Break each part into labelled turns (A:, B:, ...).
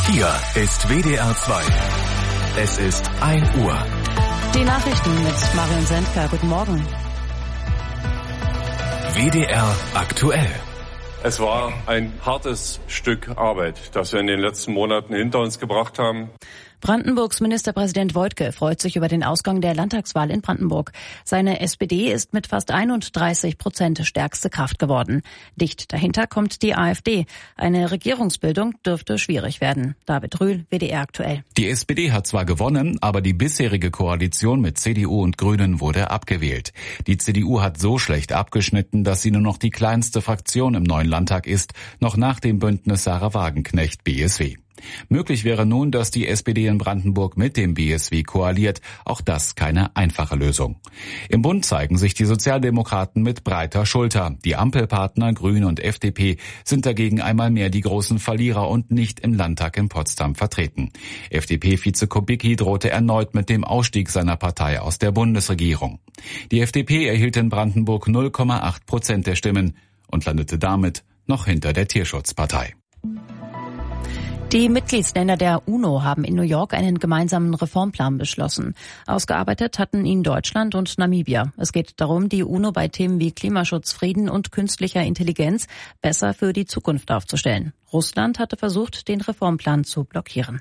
A: Hier ist WDR 2. Es ist 1 Uhr.
B: Die Nachrichten mit Marion Sendker. Guten Morgen.
A: WDR aktuell.
C: Es war ein hartes Stück Arbeit, das wir in den letzten Monaten hinter uns gebracht haben.
B: Brandenburgs Ministerpräsident Woidke freut sich über den Ausgang der Landtagswahl in Brandenburg. Seine SPD ist mit fast 31% stärkste Kraft geworden. Dicht dahinter kommt die AfD. Eine Regierungsbildung dürfte schwierig werden. David Rühl, WDR aktuell.
D: Die SPD hat zwar gewonnen, aber die bisherige Koalition mit CDU und Grünen wurde abgewählt. Die CDU hat so schlecht abgeschnitten, dass sie nur noch die kleinste Fraktion im neuen Landtag ist, noch nach dem Bündnis Sarah Wagenknecht BSW. Möglich wäre nun, dass die SPD in Brandenburg mit dem BSW koaliert. Auch das keine einfache Lösung. Im Bund zeigen sich die Sozialdemokraten mit breiter Schulter. Die Ampelpartner Grüne und FDP sind dagegen einmal mehr die großen Verlierer und nicht im Landtag in Potsdam vertreten. FDP-Vize Kubicki drohte erneut mit dem Ausstieg seiner Partei aus der Bundesregierung. Die FDP erhielt in Brandenburg 0,8% der Stimmen und landete damit noch hinter der Tierschutzpartei.
B: Die Mitgliedsländer der UNO haben in New York einen gemeinsamen Reformplan beschlossen. Ausgearbeitet hatten ihn Deutschland und Namibia. Es geht darum, die UNO bei Themen wie Klimaschutz, Frieden und künstlicher Intelligenz besser für die Zukunft aufzustellen. Russland hatte versucht, den Reformplan zu blockieren.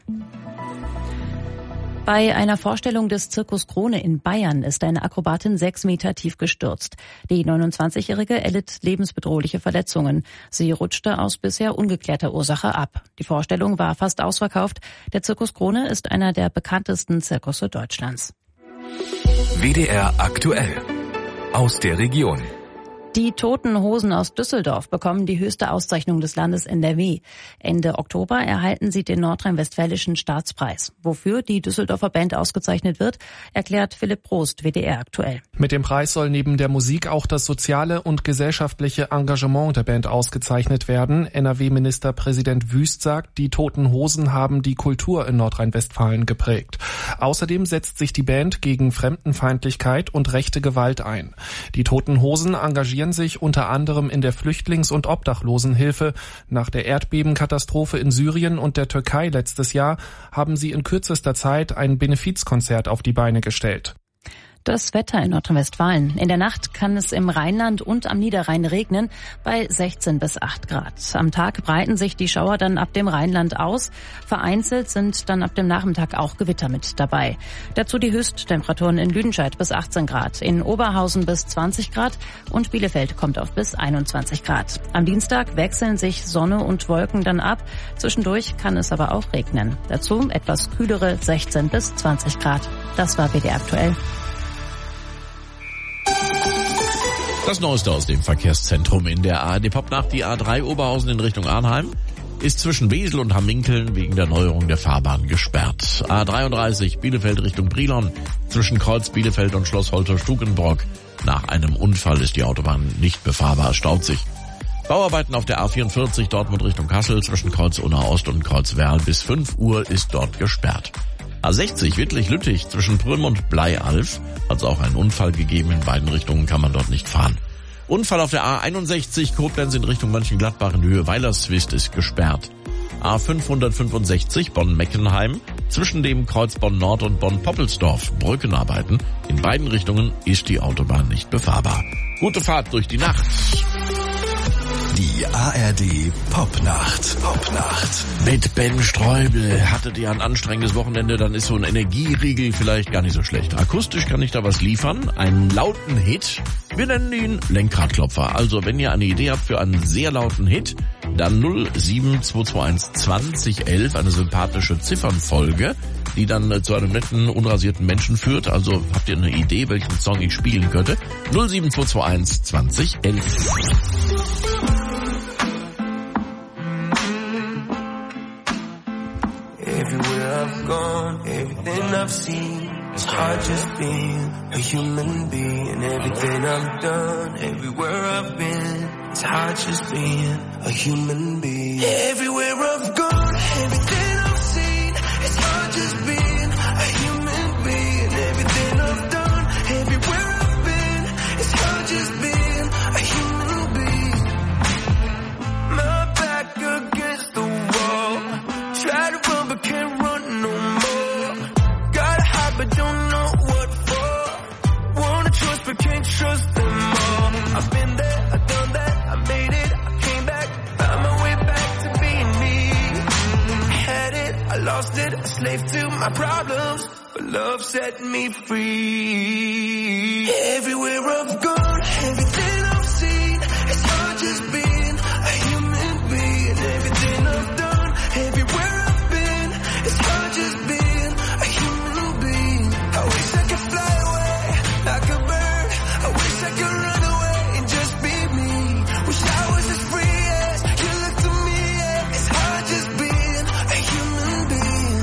B: Bei einer Vorstellung des Zirkus Krone in Bayern ist eine Akrobatin 6 Meter tief gestürzt. Die 29-Jährige erlitt lebensbedrohliche Verletzungen. Sie rutschte aus bisher ungeklärter Ursache ab. Die Vorstellung war fast ausverkauft. Der Zirkus Krone ist einer der bekanntesten Zirkusse Deutschlands.
A: WDR aktuell. Aus der Region.
B: Die Toten Hosen aus Düsseldorf bekommen die höchste Auszeichnung des Landes NRW. Ende Oktober erhalten sie den Nordrhein-Westfälischen Staatspreis. Wofür die Düsseldorfer Band ausgezeichnet wird, erklärt Philipp Prost, WDR aktuell.
E: Mit dem Preis soll neben der Musik auch das soziale und gesellschaftliche Engagement der Band ausgezeichnet werden. NRW-Ministerpräsident Wüst sagt, die Toten Hosen haben die Kultur in Nordrhein-Westfalen geprägt. Außerdem setzt sich die Band gegen Fremdenfeindlichkeit und rechte Gewalt ein. Die Toten Hosen engagieren sich unter anderem in der Flüchtlings- und Obdachlosenhilfe. Nach der Erdbebenkatastrophe in Syrien und der Türkei letztes Jahr haben sie in kürzester Zeit ein Benefizkonzert auf die Beine gestellt.
B: Das Wetter in Nordrhein-Westfalen. In der Nacht kann es im Rheinland und am Niederrhein regnen bei 16 bis 8 Grad. Am Tag breiten sich die Schauer dann ab dem Rheinland aus. Vereinzelt sind dann ab dem Nachmittag auch Gewitter mit dabei. Dazu die Höchsttemperaturen in Lüdenscheid bis 18 Grad, in Oberhausen bis 20 Grad und Bielefeld kommt auf bis 21 Grad. Am Dienstag wechseln sich Sonne und Wolken dann ab. Zwischendurch kann es aber auch regnen. Dazu etwas kühlere 16 bis 20 Grad. Das war WDR aktuell.
F: Das Neueste aus dem Verkehrszentrum in der ARD-Popnacht. Die A3 Oberhausen in Richtung Arnheim ist zwischen Wesel und Hamminkeln wegen der Neuerung der Fahrbahn gesperrt. A33 Bielefeld Richtung Brilon zwischen Kreuz Bielefeld und Schloss Holter-Stukenbrock. Nach einem Unfall ist die Autobahn nicht befahrbar, staut sich. Bauarbeiten auf der A44 Dortmund Richtung Kassel zwischen Kreuz Unna Ost und Kreuz Werl bis 5 Uhr ist dort gesperrt. A60 Wittlich-Lüttich zwischen Prüm und Bleialf hat es auch einen Unfall gegeben. In beiden Richtungen kann man dort nicht fahren. Unfall auf der A61 Koblenz in Richtung Mönchengladbach in Höhe Weilerswist ist gesperrt. A565 Bonn-Meckenheim zwischen dem Kreuz Bonn-Nord und Bonn-Poppelsdorf Brückenarbeiten. In beiden Richtungen ist die Autobahn nicht befahrbar. Gute Fahrt durch die Nacht.
A: Die ARD Popnacht.
F: Mit Ben Streubel. Hattet ihr ein anstrengendes Wochenende, dann ist so ein Energieriegel vielleicht gar nicht so schlecht. Akustisch kann ich da was liefern. Einen lauten Hit. Wir nennen ihn Lenkradklopfer. Also wenn ihr eine Idee habt für einen sehr lauten Hit, dann 07221 2011, eine sympathische Ziffernfolge, die dann zu einem netten, unrasierten Menschen führt. Also habt ihr eine Idee, welchen Song ich spielen könnte? 07221 2011.
G: Everything I've seen, it's hard just being a human being. Everything I've done, everywhere I've been, it's hard just being a human being. Everywhere I've gone, everything I've seen, it's hard just being a human being. Everything I've done, everywhere I've been, it's hard just being a human being. My back against the wall, try to run lost it, a slave to my problems, but love set me free. Everywhere I've gone, everything I've seen, it's hard just being a human being. Everything I've done, everywhere I've been, it's hard just being a human being. I wish I could fly away like a bird. I wish I could run away and just be me. Wish I was as free as you look to me. Yeah. It's hard just being a human being.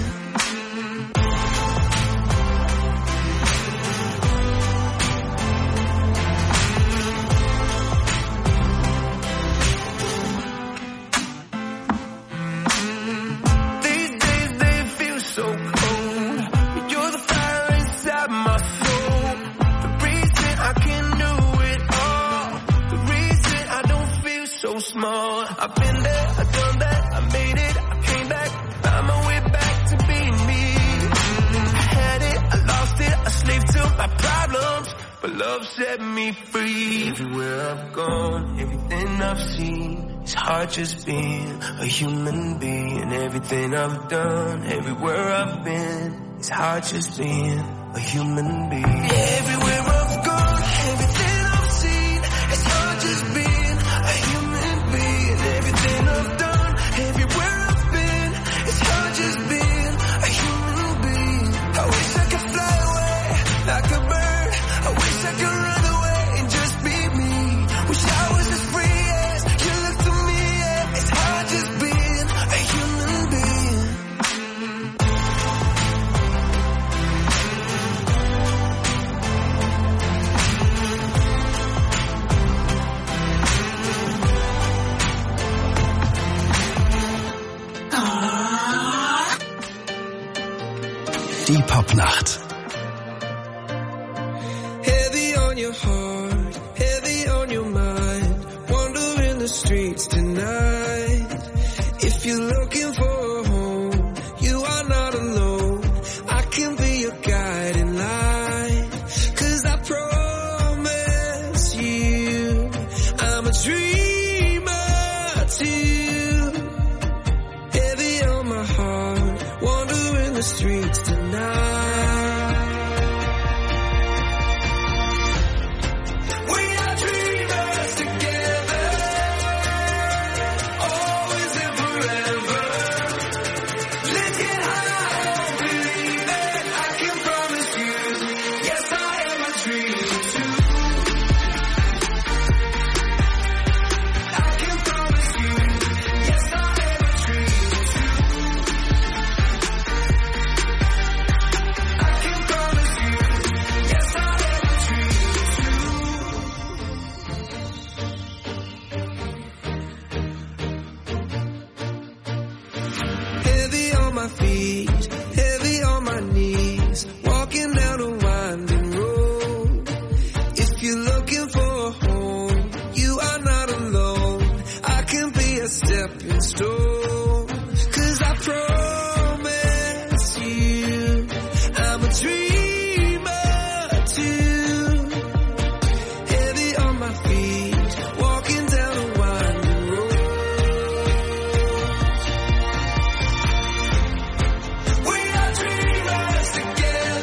G: These days they feel so cold, but you're the fire inside my soul. The reason I can do it all, the reason I don't feel so small. I've been there, I've done that, I made it, I came back, found my way back to being me. I had it, I lost it, a slave to my problems, but love set me free. Everywhere I've gone, everything I've seen, it's hard just being a human being. Everything I've done, everywhere I've been, it's hard just being a human being. Everywhere I've gone, everything I've seen, it's hard just being a human being. Everything I've done, everywhere I've been, it's hard just being a human being. I wish I could fly away like a bird. I wish I could run away and just be me. Wish I was as free as you look to me. Yeah. It's hard just being a human being.
A: Die Popnacht.
G: Heavy on your heart, heavy on your mind, wandering the streets tonight. If you're looking for a home, you are not alone. I can be your guiding light, 'cause I promise you, I'm a dreamer too. Heavy on my heart, wandering the streets tonight. Together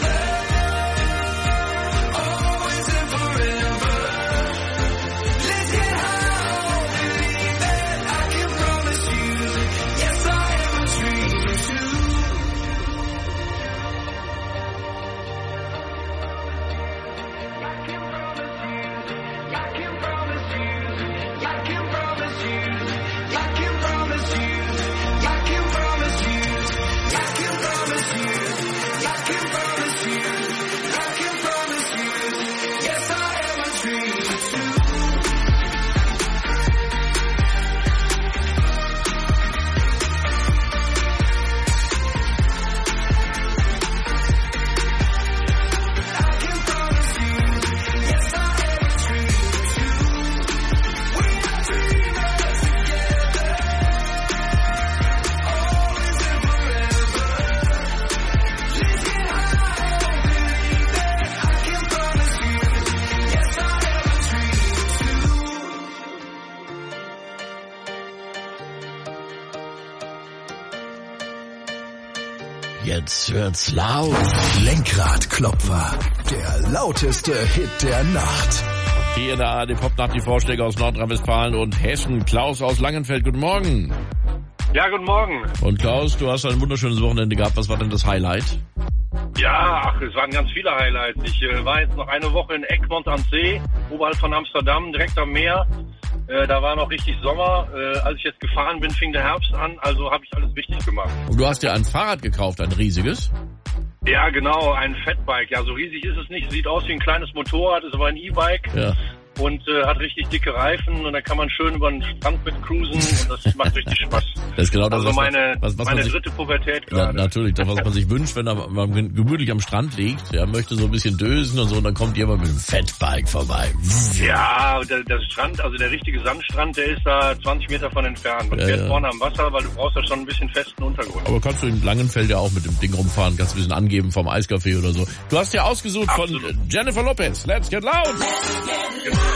F: Jetzt wird's laut.
A: Lenkradklopfer, der lauteste Hit der Nacht.
F: Hier in der ARD Popnacht die Vorschläge aus Nordrhein-Westfalen und Hessen. Klaus aus Langenfeld, guten Morgen.
H: Ja, guten Morgen.
F: Und Klaus, du hast ein wunderschönes Wochenende gehabt. Was war denn das Highlight?
H: Ja, es waren ganz viele Highlights. Ich war jetzt noch eine Woche in Egmond am See, oberhalb von Amsterdam, direkt am Meer. Da war noch richtig Sommer. Als ich jetzt gefahren bin, fing der Herbst an, also habe ich alles richtig gemacht.
F: Und du hast dir ein Fahrrad gekauft, ein riesiges?
H: Ja, genau, ein Fatbike. Ja, so riesig ist es nicht. Sieht aus wie ein kleines Motorrad, ist aber ein E-Bike. Ja. Und hat richtig dicke Reifen und dann kann man schön über den Strand mit cruisen und das macht richtig Spaß.
F: Das ist genau das,
H: also meine
F: sich,
H: dritte Pubertät gerade.
F: Natürlich, das, was man sich wünscht, wenn man gemütlich am Strand liegt, ja, möchte so ein bisschen dösen und so, und dann kommt jemand mit einem Fatbike vorbei.
H: Ja, der Strand, also der richtige Sandstrand, der ist da 20 Meter von entfernt. Man fährt vorne am Wasser, weil du brauchst da schon ein bisschen festen Untergrund.
F: Aber kannst du in Langenfeld ja auch mit dem Ding rumfahren, kannst ein bisschen angeben vom Eiscafé oder so. Du hast ja ausgesucht Absolut. Von Jennifer Lopez. Let's get loud! Let's get loud.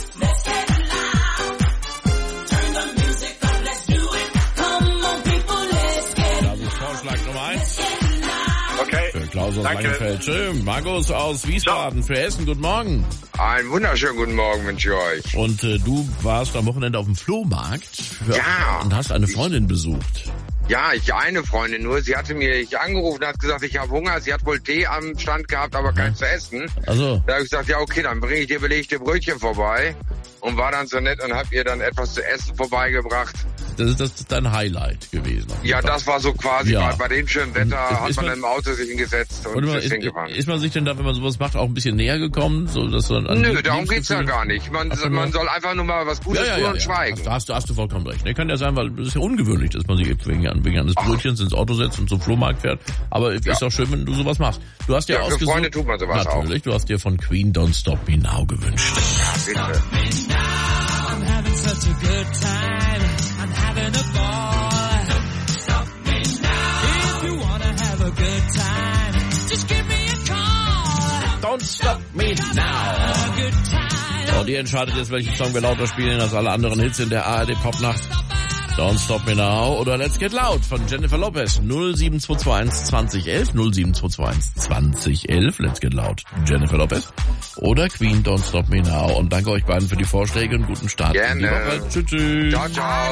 H: Okay.
F: Für Klaus aus Langenfeld. Schön. Markus aus Wiesbaden. Für Essen. Guten Morgen.
I: Einen wunderschönen guten Morgen wünsche ich euch.
F: Und du warst am Wochenende auf dem Flohmarkt.
I: Ja.
F: Und hast eine Freundin besucht.
I: Ja, eine Freundin nur. Sie hatte mich angerufen und hat gesagt, ich habe Hunger. Sie hat wohl Tee am Stand gehabt, aber keins zu essen.
F: Also.
I: Da habe ich gesagt, ja okay, dann bringe ich dir belegte Brötchen vorbei. Und war dann so nett und habe ihr dann etwas zu essen vorbeigebracht.
F: Das ist dein Highlight gewesen.
I: Ja, das war so quasi, bei dem schönen Wetter hat man im Auto sich hingesetzt und ist hingefahren.
F: Ist man sich denn da, wenn man sowas macht, auch ein bisschen näher gekommen? So, dass man
I: Nö, darum geht's ja gar nicht. Man soll einfach nur mal was Gutes tun und schweigen.
F: Hast du vollkommen recht. Ne? Kann ja sein, weil es ist ja ungewöhnlich, dass man sich wegen eines Brötchens ins Auto setzt und zum Flohmarkt fährt. Aber es ist auch schön, wenn du sowas machst. Du hast dir ausgesucht.
I: Für Freunde tut man sowas
F: natürlich, du hast dir von Queen Don't Stop Me Now gewünscht.
I: Ja, bitte.
G: Such a good time. I'm having a ball. Don't stop me now. If you wanna have a good time, just give me a call.
F: Don't stop me now.
G: A good time.
F: Und ihr entscheidet jetzt, welchen Song wir lauter spielen als alle anderen Hits in der ARD Popnacht. Don't Stop Me Now oder Let's Get Loud von Jennifer Lopez. 07221 2011, 07221 2011, Let's Get Loud, Jennifer Lopez. Oder Queen Don't Stop Me Now. Und danke euch beiden für die Vorschläge und guten Start.
I: Gerne.
F: Tschüss, tschüss.
I: Ciao, ciao.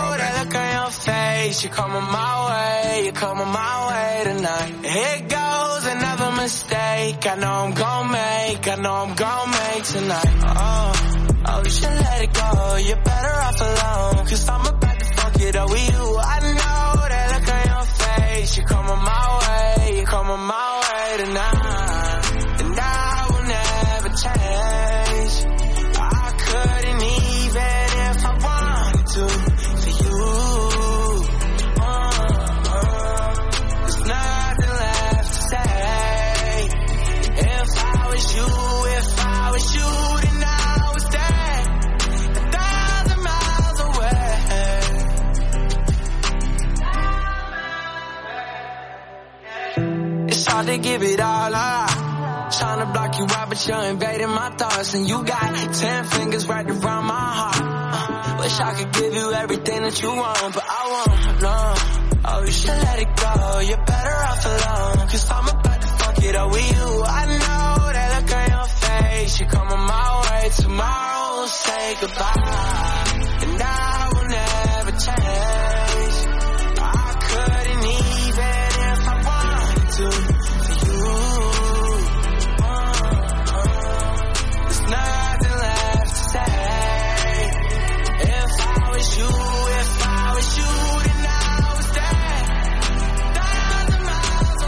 G: Oh, you should let it go. You're better off alone. Cause I'm about to fuck it up with you. I know that look on your face. You're coming my way. You're coming my way tonight. And I will never change. I couldn't even if I wanted to. For you. There's nothing left to say. If I was you, then I was dead. 1,000 miles away. It's hard to give it all up. Trying to block you out, but you're invading my thoughts. And you got 10 fingers right around my heart. Wish I could give you everything that you want, but I won't, no. Oh, you should let it go. You're better off alone. Cause I'm about to fuck it up with you. I know that look on your face. You're coming my way. Tomorrow we'll say goodbye. And I will never change. I couldn't even if I wanted to. For you. There's nothing left to say. If I was you, then I was dead. 1,000 miles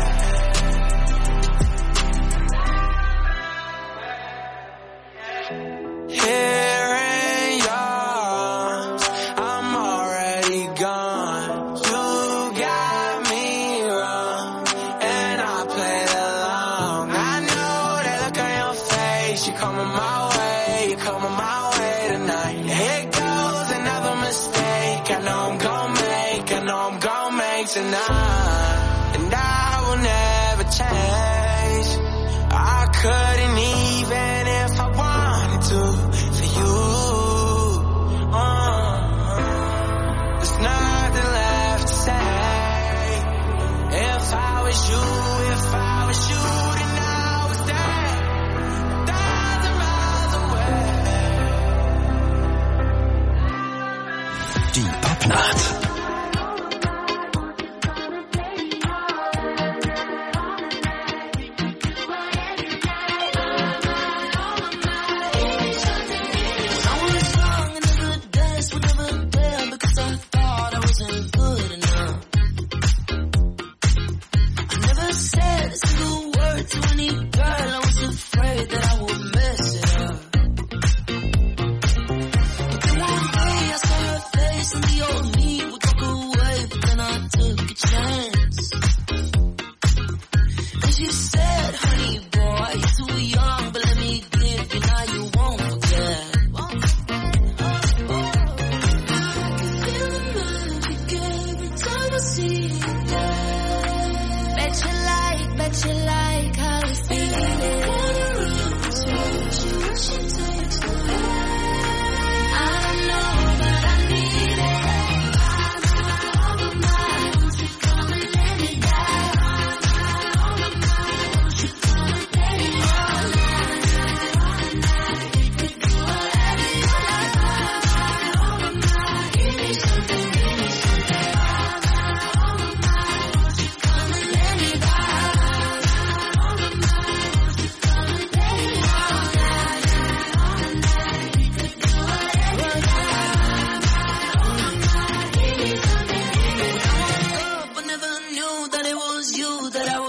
G: away. Here in yours, I'm already gone. You got me wrong, and I played along. I know that look on your face. You're coming my way. You're coming my way tonight. Here goes another mistake. I know I'm gonna make tonight. And I will never change. I couldn't even if I wanted to. For you. There's nothing left to say. If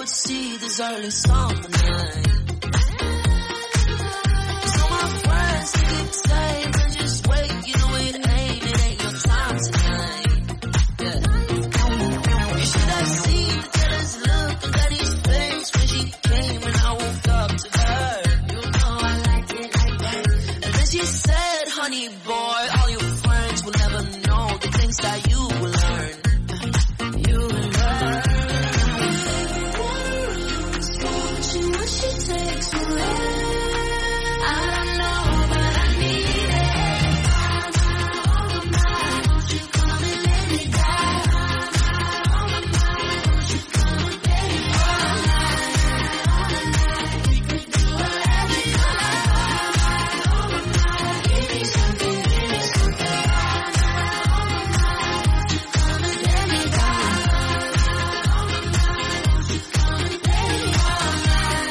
G: see this early summer night. So my friends keep saying, just wait, you know it ain't your time tonight. Yeah. You should have seen the jealous look on Daddy's face when she came and I woke up to her. You know I like it like that. And then she said, honey boy, all your friends will never know the things that you will learn. You will learn. What she takes away, I don't know, but I need it. Won't you come and let me die? Won't you come and let me all night? We could do whatever you like. Give me something, give me something. Won't you come and let me die? Won't you come and let me all night?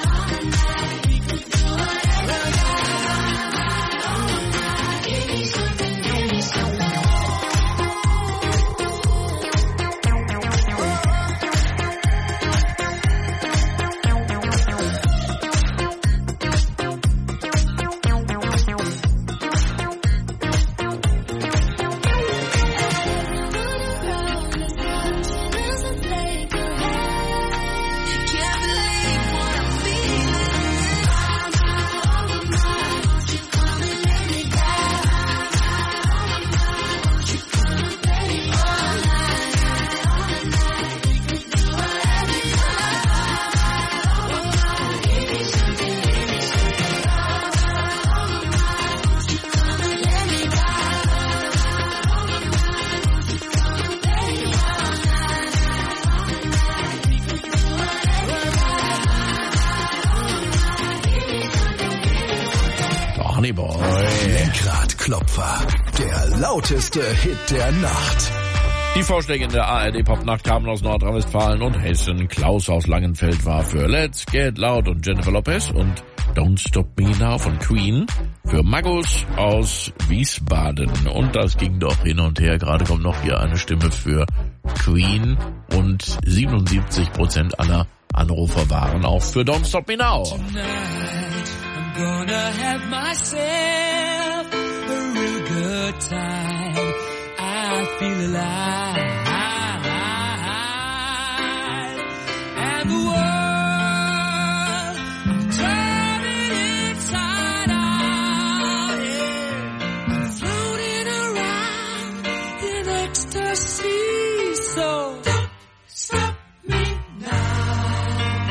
A: Lenkradklopfer, der lauteste Hit der Nacht.
F: Die Vorschläge in der ARD-Popnacht kamen aus Nordrhein-Westfalen und Hessen. Klaus aus Langenfeld war für Let's Get Loud und Jennifer Lopez und Don't Stop Me Now von Queen für Magus aus Wiesbaden. Und das ging doch hin und her. Gerade kommt noch hier eine Stimme für Queen und 77% aller Anrufer waren auch für Don't Stop Me Now.
G: Tonight, I'm gonna have myself a real good time. I feel alive. And the world, I'm turning inside out. Yeah. I'm floating around in ecstasy. So don't stop me now.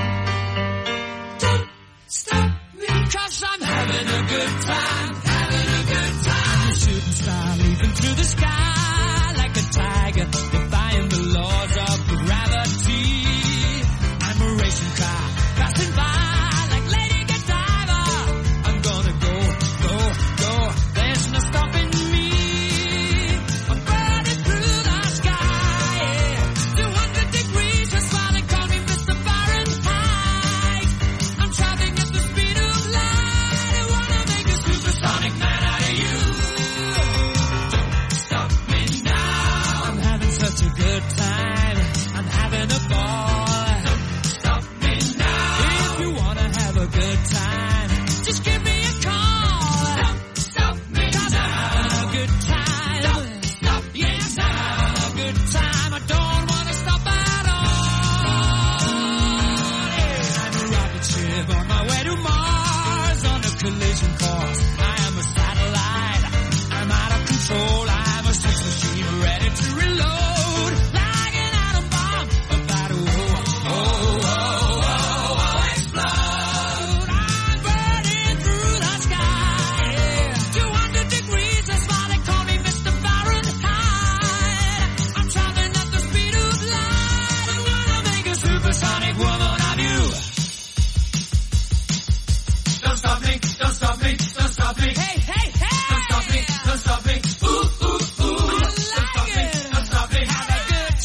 G: Don't stop me, 'cause I'm having a good time. Having a good time. Shooting star leaping through the sky like a tiger, defying the laws of gravity. I'm a racing car passing by like Lady Godiva. I'm gonna go, go, go. There's no stopping me. I'm burning through the sky. Yeah. 200 degrees, that's why they call me Mr. Fahrenheit. I'm traveling at the speed of light. I wanna make a supersonic man out of you. Don't stop me now. I'm having such a good time. I'm having a ball. Don't stop me now. If you wanna have a good time, just give me a call. Don't stop me now. I'm having a good time. Don't stop me now. Yes, I'm having a good time. I don't wanna stop at all. Yeah. I'm a rocket ship on my way to Mars on a collision course. I am a satellite. I'm out of control. I'm a sex machine ready to reload. Like an atom bomb about to explode. I'm burning through the sky. Yeah. 200 degrees, that's why they call me Mr. Fahrenheit. I'm traveling at the speed of light. I'm gonna make a supersonic woman of you. Don't stop me, don't stop me, don't stop me. Hey, hey, hey! Don't stop me, don't stop me. Ooh, ooh, ooh. I like don't stop me, don't stop me. Have a good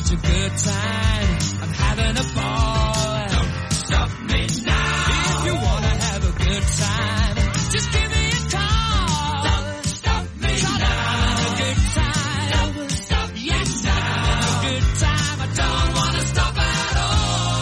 G: such a good time. I'm having a ball. Don't stop me now. If you wanna have a good time, just give me a call. Don't stop me now. I'm having a good time. Don't stop me yes, now. I'm having a good time. I don't wanna stop at all.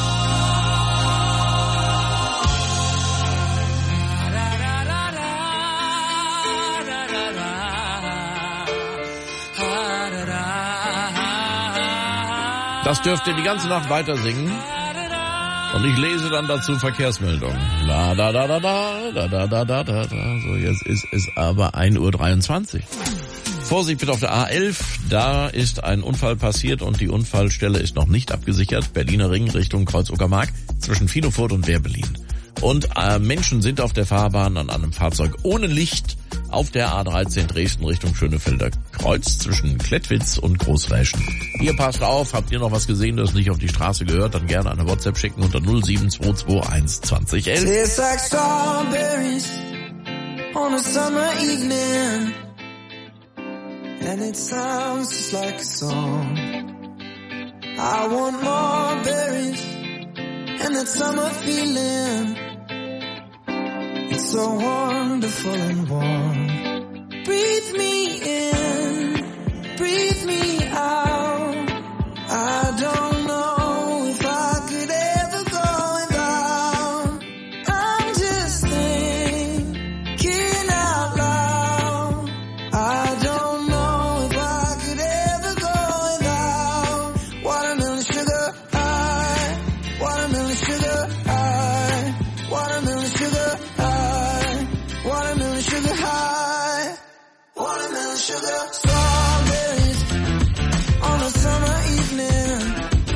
F: Das dürft ihr die ganze Nacht weiter singen. Und ich lese dann dazu Verkehrsmeldungen. La da da da da da da da da da. So, jetzt ist es aber 1:23 Uhr. Vorsicht bitte auf der A11. Da ist ein Unfall passiert und die Unfallstelle ist noch nicht abgesichert. Berliner Ring Richtung Kreuz-Uckermark zwischen Vielofurt und Werbelin. Und Menschen sind auf der Fahrbahn an einem Fahrzeug ohne Licht auf der A13 Dresden Richtung Schönefelder Kreuz zwischen Klettwitz und Großräschen. Ihr passt auf, habt ihr noch was gesehen, das nicht auf die Straße gehört, dann gerne eine WhatsApp schicken unter 07221 2011.
G: Tastes like strawberries on a summer evening, and it sounds just like a song. I want more berries and that summer feeling. It's so wonderful and warm. Breathe me in, breathe me out. I don't know if I could ever go without. I'm just thinking out loud. I don't know if I could ever go without. Watermelon sugar high, watermelon sugar high, watermelon sugar high, watermelon sugar high, watermelon sugar. Strawberries on a summer evening.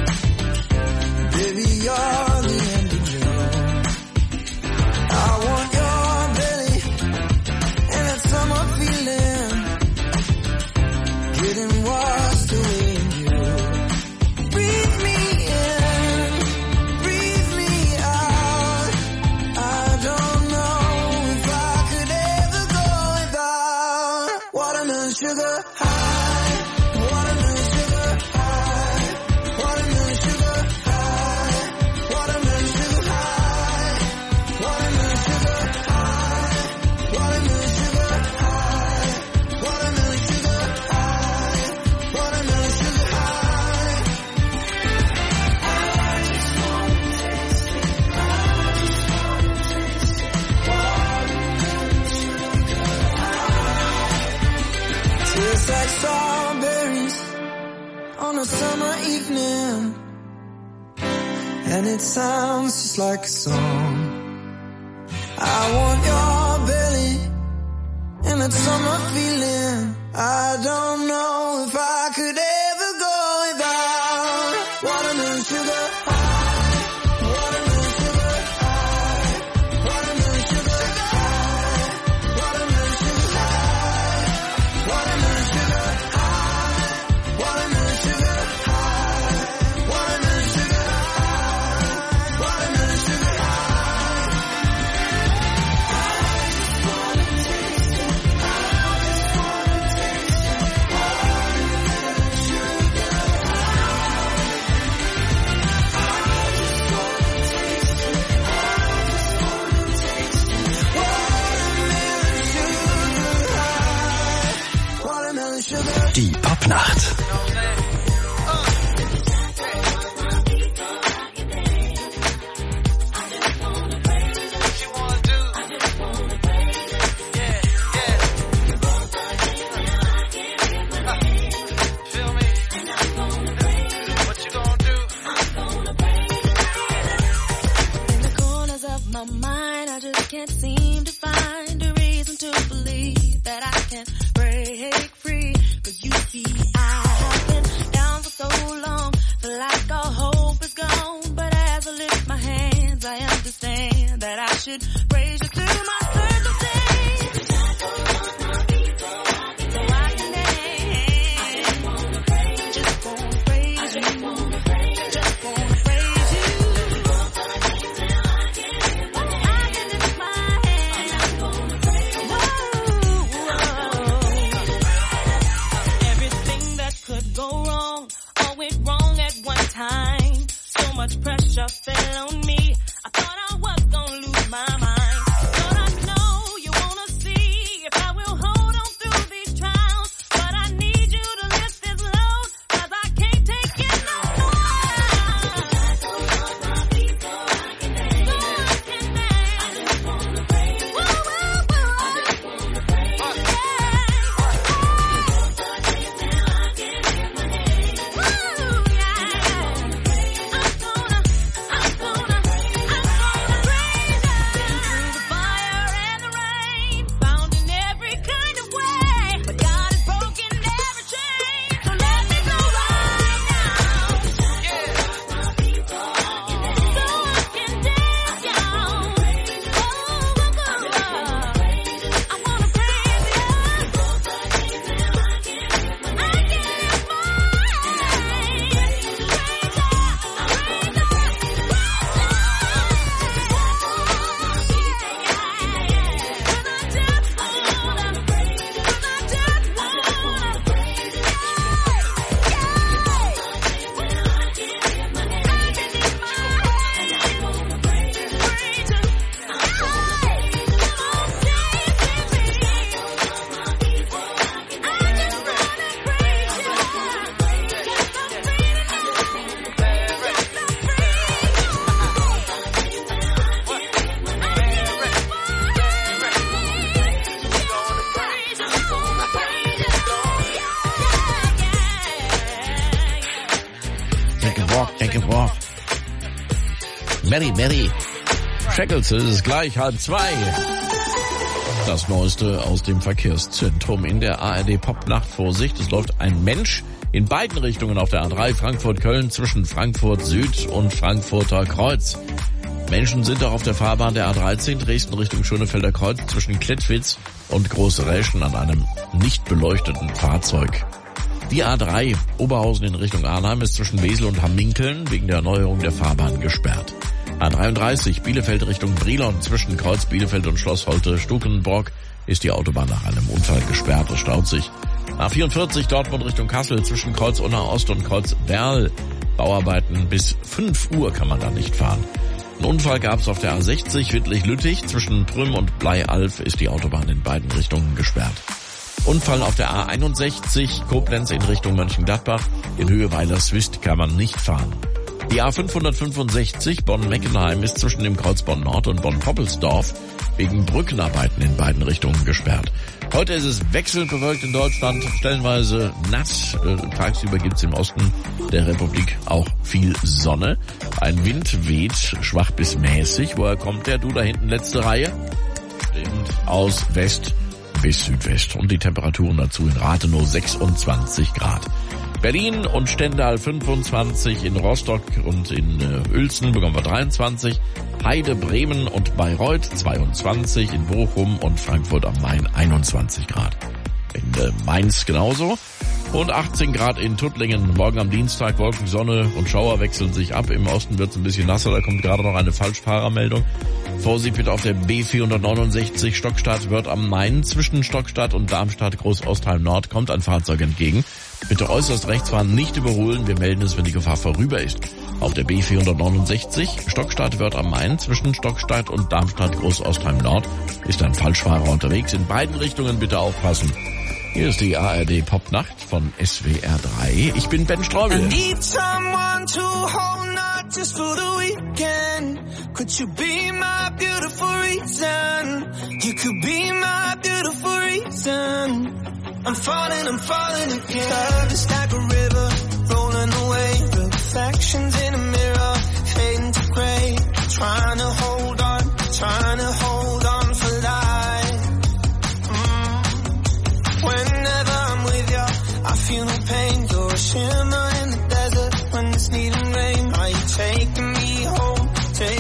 G: Baby, you're the end of June. I want your belly and that summer feeling, getting washed away in you. Breathe me in, breathe me out. I don't know if I could ever go without. Watermelon sugar high, watermelon sugar high, watermelon sugar high, watermelon sugar high, watermelon sugar high, watermelon sugar high, watermelon sugar high, watermelon sugar high. Tastes like strawberries on a summer evening, and it sounds just like a song. I want your belly and that summer feeling. I don't know if I could ever go without. Watermelon sugar high, watermelon sugar high, watermelon sugar high, watermelon sugar high, watermelon sugar high, watermelon sugar high, watermelon sugar high, watermelon sugar high. Watermelon sugar.
A: Die Popnacht.
J: In the corners of my mind, I just can't seem to find a reason to believe that I can break free. 'Cause you see, I have
F: Mary. Shackles, es ist gleich 1:30. Das Neueste aus dem Verkehrszentrum in der ARD Popnacht. Vorsicht, es läuft ein Mensch in beiden Richtungen auf der A3 Frankfurt-Köln zwischen Frankfurt Süd und Frankfurter Kreuz. Menschen sind auch auf der Fahrbahn der A13 Dresden Richtung Schönefelder Kreuz zwischen Klettwitz und Großräschen an einem nicht beleuchteten Fahrzeug. Die A3 Oberhausen in Richtung Arnheim ist zwischen Wesel und Hamminkeln wegen der Erneuerung der Fahrbahn gesperrt. A33 Bielefeld Richtung Brilon zwischen Kreuz Bielefeld und Schloss Holte-Stukenborg ist die Autobahn nach einem Unfall gesperrt. Es staut sich. A44 Dortmund Richtung Kassel zwischen Kreuz Unna-Ost und Kreuz Werl. Bauarbeiten bis 5 Uhr kann man da nicht fahren. Ein Unfall gab es auf der A60 Wittlich-Lüttich zwischen Prüm und Bleialf ist die Autobahn in beiden Richtungen gesperrt. Unfall auf der A61 Koblenz in Richtung Mönchengladbach. In Höhe Weiler-Swist kann man nicht fahren. Die A565 Bonn-Meckenheim ist zwischen dem Kreuz Bonn-Nord und Bonn-Poppelsdorf wegen Brückenarbeiten in beiden Richtungen gesperrt. Heute ist es wechselnd bewölkt in Deutschland, stellenweise nass. Tagsüber gibt es im Osten der Republik auch viel Sonne. Ein Wind weht, schwach bis mäßig. Woher kommt der? Du da hinten, letzte Reihe? Stimmt, aus West bis Südwest. Und die Temperaturen dazu in Rathenow 26 Grad. Berlin und Stendal 25, in Rostock und in Uelzen bekommen wir 23, Heide, Bremen und Bayreuth 22, in Bochum und Frankfurt am Main 21 Grad. In Mainz genauso. Und 18 Grad in Tuttlingen. Morgen am Dienstag Wolken, Sonne und Schauer wechseln sich ab. Im Osten wird es ein bisschen nasser, da kommt gerade noch eine Falschfahrermeldung. Vorsicht bitte auf der B469 Stockstadt-Wörth am Main. Zwischen Stockstadt und Darmstadt Großostheim Nord kommt ein Fahrzeug entgegen. Bitte äußerst rechts fahren, nicht überholen. Wir melden es, wenn die Gefahr vorüber ist. Auf der B469 Stockstadt-Wörth am Main zwischen Stockstadt und Darmstadt Großostheim Nord ist ein Falschfahrer unterwegs. In beiden Richtungen bitte aufpassen. Hier ist die ARD Popnacht von SWR 3. Ich bin Ben Streubel.
G: I need someone to hold, not just for the weekend. Could you be my beautiful reason? You could be my beautiful reason. I'm falling again. Love is like a river, rolling away. Reflections in a mirror, fading to grey. Trying to hold on for life. Whenever I'm with you, I feel no pain. You're a shimmer in the desert when it's needing rain. Are you taking me home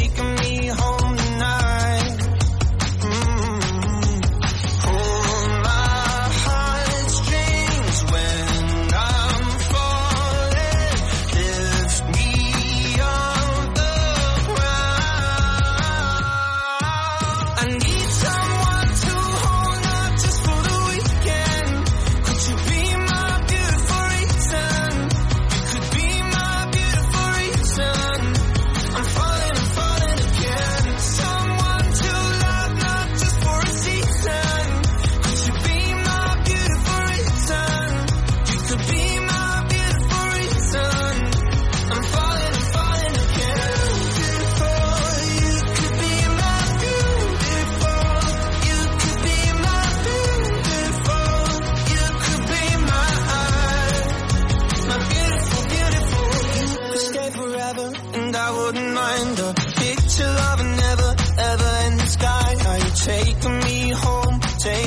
G: tonight? Pull my heartstrings when I'm falling. Lift me off the ground. I need someone to hold, not just for the weekend. Could you be my beautiful reason? You could be my beautiful reason. I'm falling again. Someone to love, not just for a season. Could you be my beautiful reason? You could be my beautiful reason. I'm falling again. Beautiful, you could be my beautiful. You could be my beautiful. You could be my beautiful, beautiful. You could stay forever, and I wouldn't mind a picture of a never, ever in the sky. Are you taking me home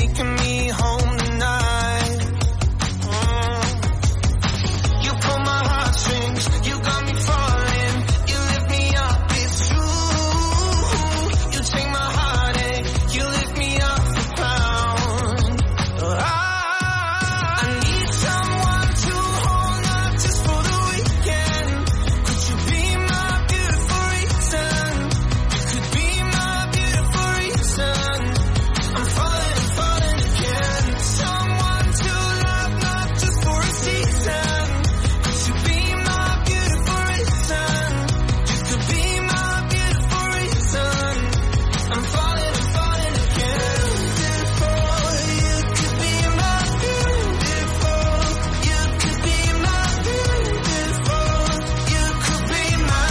G: tonight? You pull my heartstrings, you got me falling. You lift me up, it's true. You take my heartache, you lift me off the ground. I need someone to hold, not just for the weekend. Could you be my beautiful reason? You could be my beautiful reason. I'm falling again. Someone to love, not just for a season. Could you be my beautiful reason? You could be my beautiful reason. I'm falling again. Beautiful, you could be my beautiful. You could be my beautiful. You could be my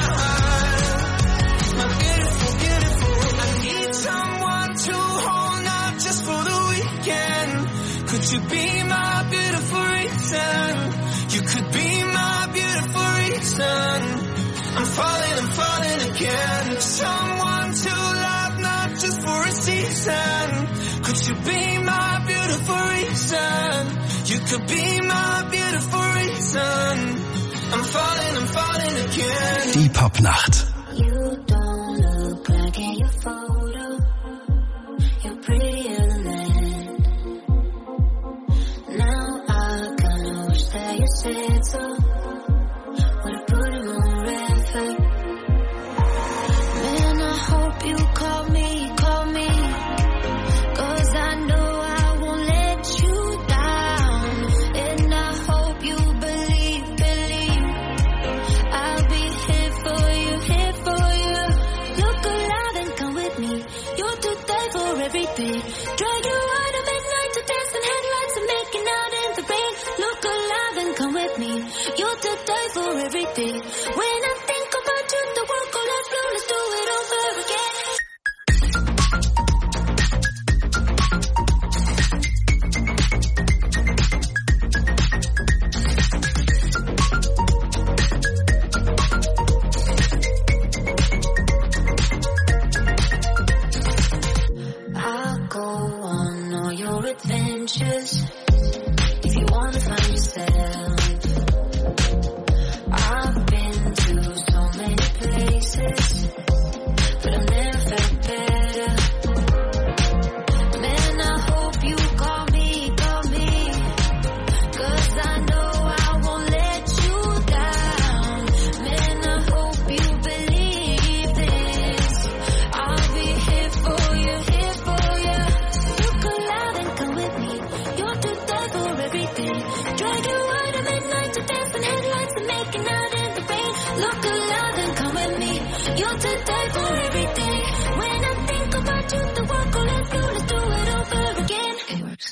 G: beautiful, beautiful. I need someone to hold, not just for the weekend. Could you be my beautiful reason? You could be my beautiful reason. I'm falling again. someone to love, not just for a season. Could you be my beautiful reason? You could be my beautiful reason. I'm falling again.
A: Die Popnacht.
J: You don't look like in your photo. You're prettier than that. Now I kinda wish that you said so. Would've put him on record. Man, I hope you call me. 'Cause I know I won't let you down. And I hope you believe. I'll be here for you. Look alive and come with me. You're too tight for everything. Drag you out at midnight to dance in headlights and making out in the rain. Look alive and come with me. You're too tight for everything. When I think about you, the world collapses. Let's do it over again. I'll go on all your adventures if you wanna find yourself. I've been to so many places, but I've never felt better. Man, I hope you call me, 'cause I know I won't let you down. Man, I hope you believe this. I'll be here for you. Look alive and come with me. You're too tight for everything. Drag you out at midnight to dance in headlights and making out in the rain. Look alive and come with me. You're too tight for everything. When I think about you, the world collapses. Let's do it over again. It works.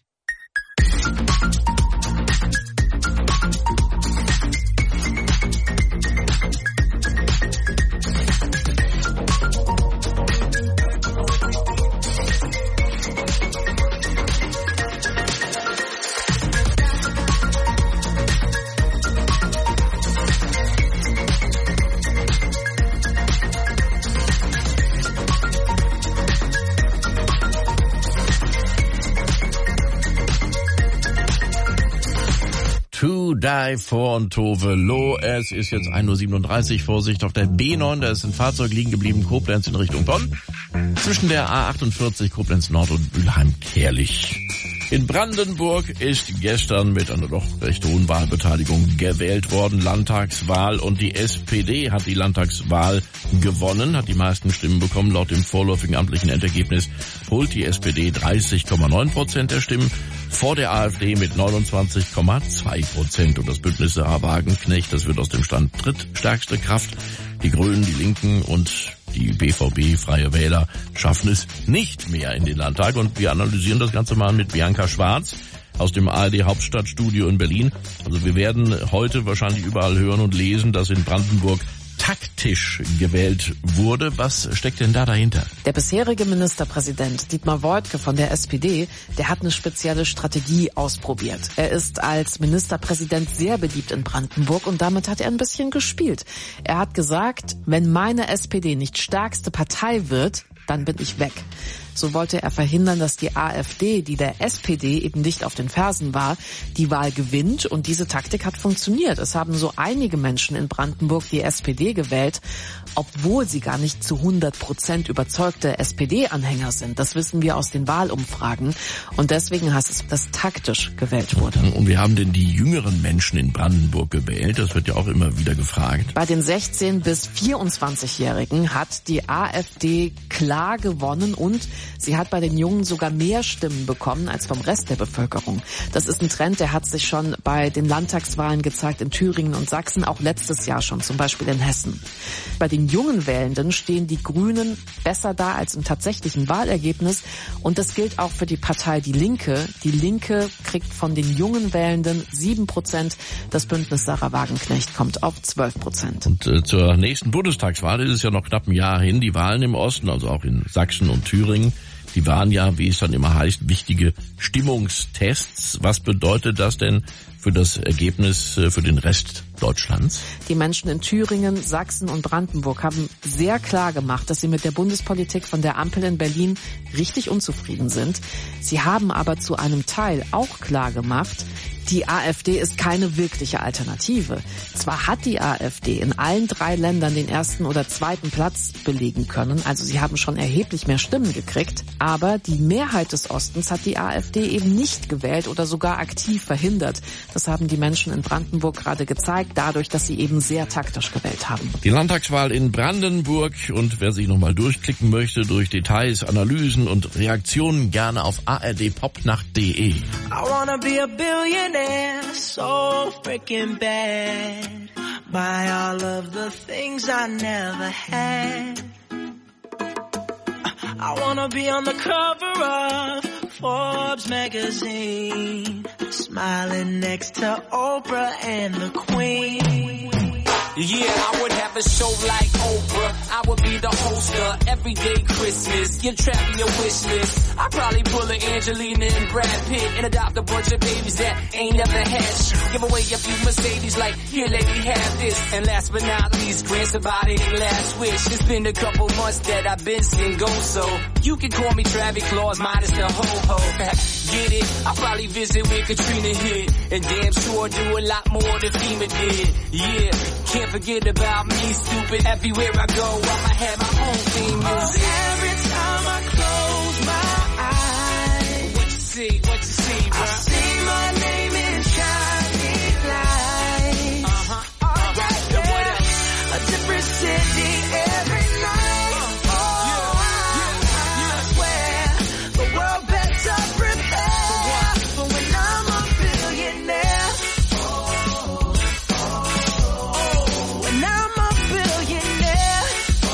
F: To Die for und Tove Lo. Es ist jetzt 1:37 Uhr. Vorsicht auf der B9. Da ist ein Fahrzeug liegen geblieben. Koblenz in Richtung Bonn. Zwischen der A48 Koblenz Nord und Mülheim-Kärlich. In Brandenburg ist gestern mit einer doch recht hohen Wahlbeteiligung gewählt worden. Landtagswahl, und die SPD hat die Landtagswahl gewonnen, hat die meisten Stimmen bekommen. Laut dem vorläufigen amtlichen Endergebnis holt die SPD 30,9% der Stimmen vor der AfD mit 29,2%. Und das Bündnis Sarah Wagenknecht, das wird aus dem Stand drittstärkste Kraft. Die Grünen, die Linken und die BVB, Freie Wähler, schaffen es nicht mehr in den Landtag. Und wir analysieren das Ganze mal mit Bianca Schwarz aus dem ARD Hauptstadtstudio in Berlin. Also wir werden heute wahrscheinlich überall hören und lesen, dass in Brandenburg taktisch gewählt wurde. Was steckt denn da dahinter?
K: Der bisherige Ministerpräsident Dietmar Woidke von der SPD, der hat eine spezielle Strategie ausprobiert. Er ist als Ministerpräsident sehr beliebt in Brandenburg und damit hat er ein bisschen gespielt. Er hat gesagt, wenn meine SPD nicht stärkste Partei wird, dann bin ich weg. So wollte er verhindern, dass die AfD, die der SPD eben nicht auf den Fersen war, die Wahl gewinnt. Und diese Taktik hat funktioniert. Es haben so einige Menschen in Brandenburg die SPD gewählt, obwohl sie gar nicht zu 100% überzeugte SPD-Anhänger sind. Das wissen wir aus den Wahlumfragen. Und deswegen heißt es, dass taktisch gewählt wurde.
F: Und wie haben denn die jüngeren Menschen in Brandenburg gewählt? Das wird ja auch immer wieder gefragt.
K: Bei den 16- bis 24-Jährigen hat die AfD klar gewonnen und sie hat bei den Jungen sogar mehr Stimmen bekommen als vom Rest der Bevölkerung. Das ist ein Trend, der hat sich schon bei den Landtagswahlen gezeigt in Thüringen und Sachsen, auch letztes Jahr schon, zum Beispiel in Hessen. Bei den jungen Wählenden stehen die Grünen besser da als im tatsächlichen Wahlergebnis. Und das gilt auch für die Partei Die Linke. Die Linke kriegt von den jungen Wählenden 7%. Das Bündnis Sarah Wagenknecht kommt auf 12%.
F: Und zur nächsten Bundestagswahl ist es ja noch knapp ein Jahr hin. Die Wahlen im Osten, also auch in Sachsen und Thüringen, die waren ja, wie es dann immer heißt, wichtige Stimmungstests. Was bedeutet das denn für das Ergebnis für den Rest Deutschlands?
K: Die Menschen in Thüringen, Sachsen und Brandenburg haben sehr klar gemacht, dass sie mit der Bundespolitik von der Ampel in Berlin richtig unzufrieden sind. Sie haben aber zu einem Teil auch klar gemacht, die AfD ist keine wirkliche Alternative. Zwar hat die AfD in allen 3 Ländern den 1. oder 2. Platz belegen können, also sie haben schon erheblich mehr Stimmen gekriegt, aber die Mehrheit des Ostens hat die AfD eben nicht gewählt oder sogar aktiv verhindert. Das haben die Menschen in Brandenburg gerade gezeigt, dadurch, dass sie eben sehr taktisch gewählt haben.
F: Die Landtagswahl in Brandenburg, und wer sich nochmal durchklicken möchte durch Details, Analysen und Reaktionen, gerne auf ardpopnacht.de.
G: I wanna be a billionaire, so freaking bad. Buy all of the things I never had. I wanna be on the cover of Forbes magazine, smiling next to Oprah and the Queen.
L: Yeah, I would have a show like Oprah. I would be the host of Everyday Christmas. Give Travis your wish list. I'd probably pull a Angelina and Brad Pitt and adopt a bunch of babies that ain't never had shit. Give away a few Mercedes like, here lady, have this. And last but not least, grant somebody their last wish. It's been a couple months that I've been single, so you can call me Travis Claus minus the ho-ho. Get it? I'll probably visit where Katrina hit. And damn sure do a lot more than FEMA did. Yeah, can't forget about me, stupid. Everywhere I go, I'ma have my own theme music.
G: Every time I close my eyes,
L: What you see, bro?
G: I see my name in shining lights. A different city every night. I swear the world better prepare for when I'm a billionaire. When I'm a billionaire.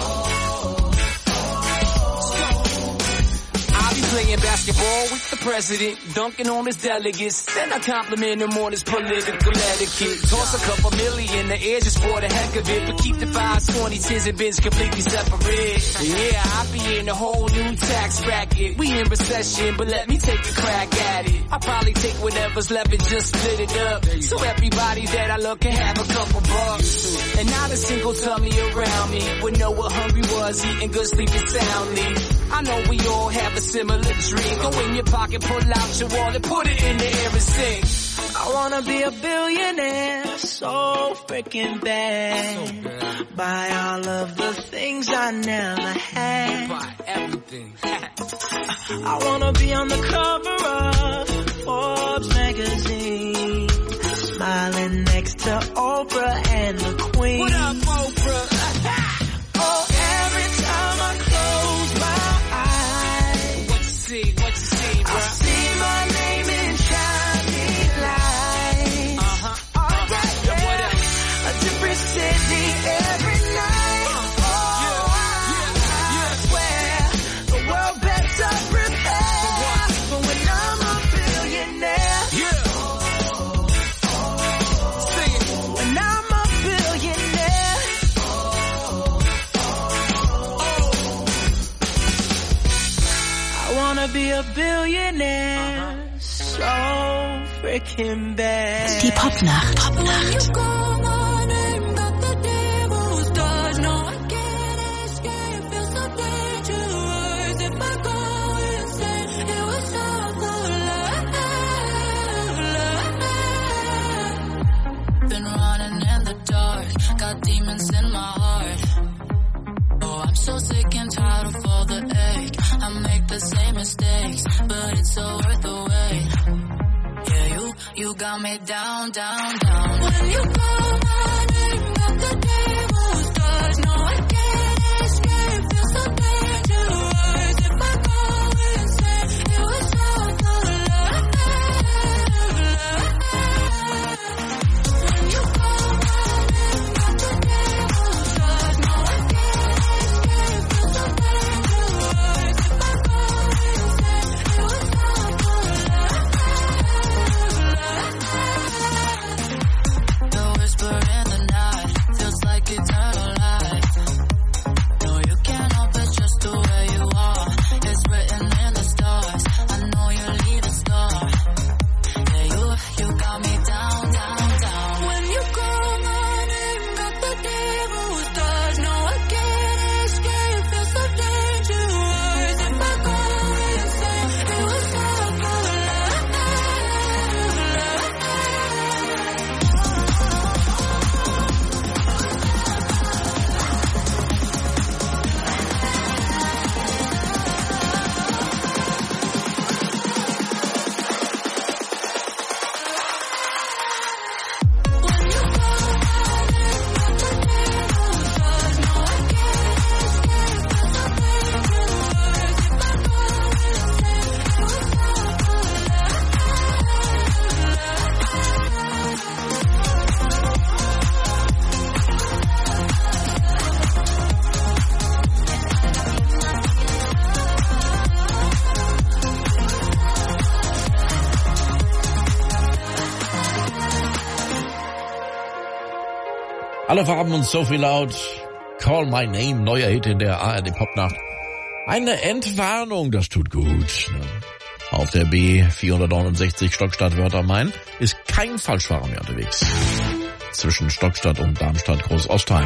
L: I'll be playing basketball with the president, dunking on his delegates. Then I compliment him on his political etiquette. Toss a couple million in the air just for the heck of it, but keep the 5s, 20s, 10s, and bins completely separate. Yeah, I'll be in a whole new tax bracket. We in recession, but let me take a crack at it. I'll probably take whatever's left and just split it up, so everybody that I love can have a couple bucks. And not a single tummy around me would know what hungry was, eating good, sleeping soundly. I know we all have a similar dream. Go in your pocket, pull out your wallet, put it in the air and sing.
G: I wanna be a billionaire, so freaking bad. Buy all of the things I never had.
L: Buy everything.
G: I wanna be on the cover of Forbes magazine, smiling next to Oprah and the Queen.
L: What up, Oprah?
G: Oh, every time I close my eyes,
L: What you see, bro?
G: I see my name in shining lights. A different city every night. I swear the world better prepare for when I'm a billionaire. When I'm a billionaire. I wanna be a billionaire, so freaking bad.
M: Die Popnacht.
J: Been running in the dark, got demons in my heart. Oh, I'm so sick and tired of all the ache. I make the same mistakes, but it's so worth the wait. Yeah, you got me down, down, down. When you call my name, got the devil's touch. No, I can't escape, feel so dangerous. If I go insane, it was all for love. When you call my name, got the devil's touch. No, I can't escape, feel so dangerous. If I go insane, it was all for love. The whisper in the
F: Alle Farben und so viel laut. Call My Name, neuer Hit in der ARD Popnacht. Eine Entwarnung, das tut gut. Auf der B469 Stockstadt-Wörther-Main ist kein Falschfahrer mehr unterwegs. Zwischen Stockstadt und Darmstadt-Großostheim.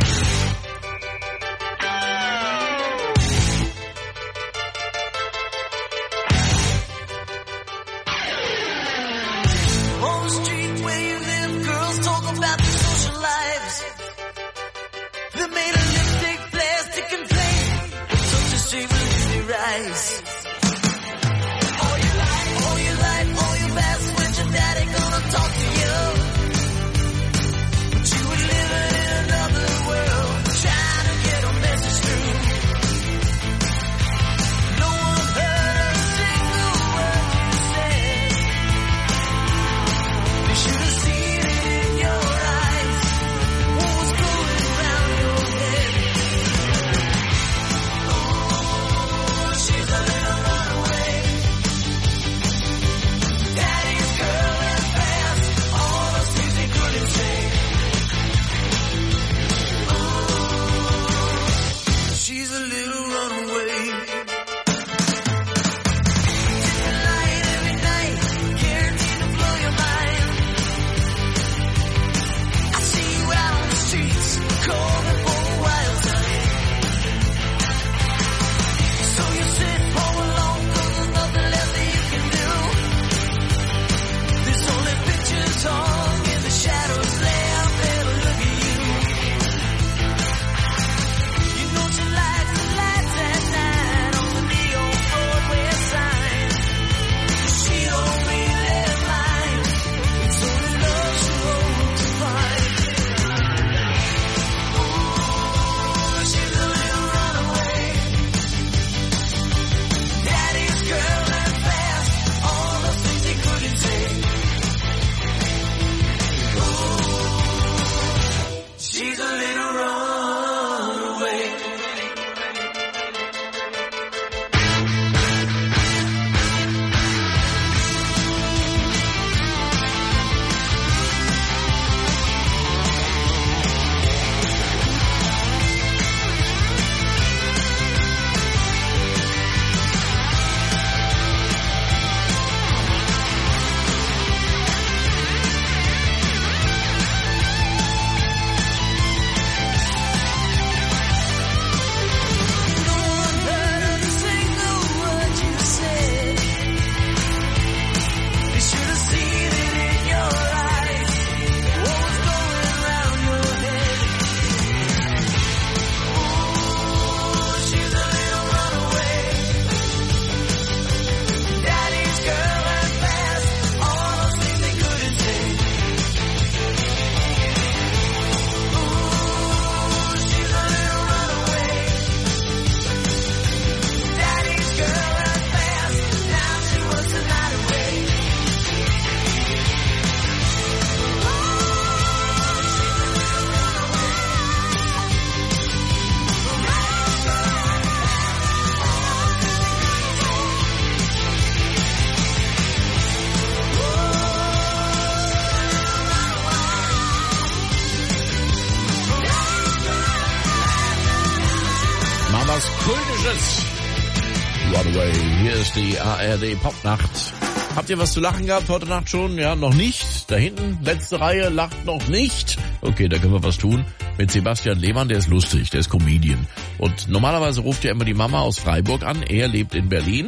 F: Broadway. Hier ist die ARD Popnacht. Habt ihr was zu lachen gehabt heute Nacht schon? Ja, noch nicht. Da hinten, letzte Reihe, lacht noch nicht. Okay, da können wir was tun. Mit Sebastian Lehmann, der ist lustig, der ist Comedian. Und normalerweise ruft ja immer die Mama aus Freiburg an. Er lebt in Berlin.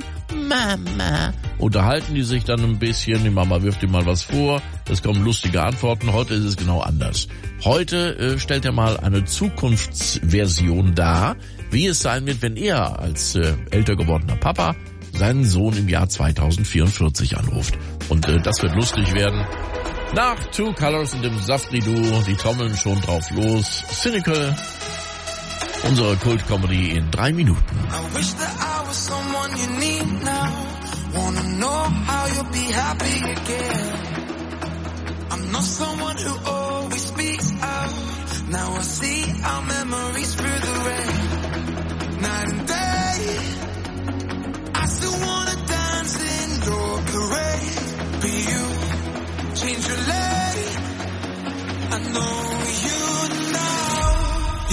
F: Mama. Unterhalten die sich dann ein bisschen. Die Mama wirft ihm mal was vor. Es kommen lustige Antworten. Heute ist es genau anders. Heute stellt er mal eine Zukunftsversion dar, wie es sein wird, wenn er als älter gewordener Papa seinen Sohn im Jahr 2044 anruft. Und das wird lustig werden. Nach Two Colors und dem Safri-Duo, die trommeln schon drauf los. Cynical, unsere Kult-Comedy in 3 Minuten.
G: I wish that I was someone you need now. Wanna know how you'll be happy again. I'm not someone who always speaks out. Now I see our memories through the rain. Night and day, I still wanna dance in your parade. Be you, change your lane. I know you know.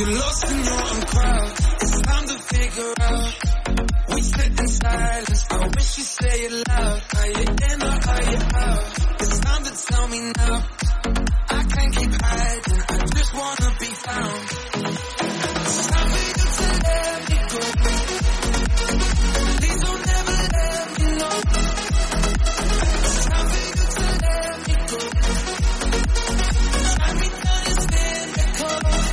G: You're lost in your own crowd. It's time to figure out. We sit in silence. I wish you say it loud. Are you in or are you out? It's time to tell me now. I can't keep hiding. I just wanna be found. It's time for you to let me go. Please don't ever let me know. It's time for you to let me go. Try me down and stand the cold.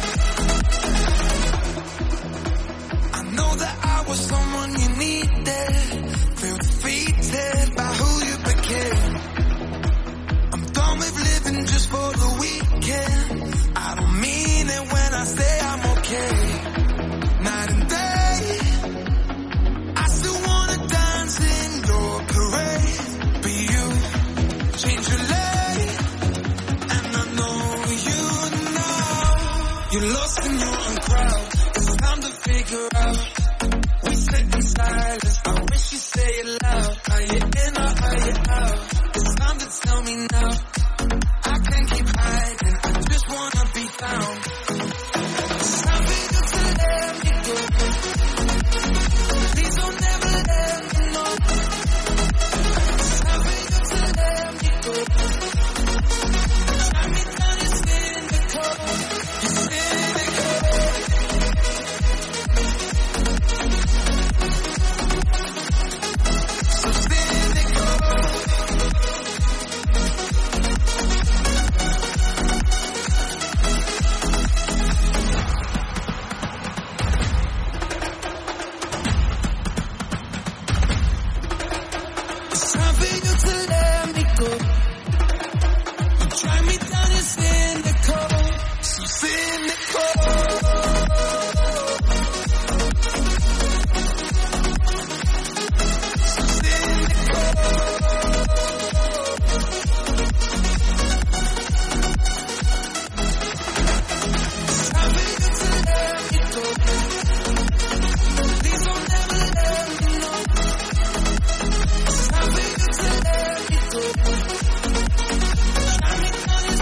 G: I know that I was someone you needed. Feel defeated by who you became. I'm done with living just for the weekend. I don't mean it when I say I'm okay. Night and day, I still wanna dance in your parade. But you change your lane, and I know you know. You're lost in your own crowd. It's time to figure out. We sit in silence. I wish you say it loud. Are you in or are you out? It's time to tell me now. I can't keep hiding. I just wanna be found. It's time for you to let me go. Please don't ever let me know. It's time for you to let me go. Try me down, you're cynical. You're cynical. So cynical. It's time for you to let me go. You try me down, you're cynical. So cynical. So cynical. It's time for you to let me go. Please don't ever let me know. It's time for you to let me go. Try me down, you're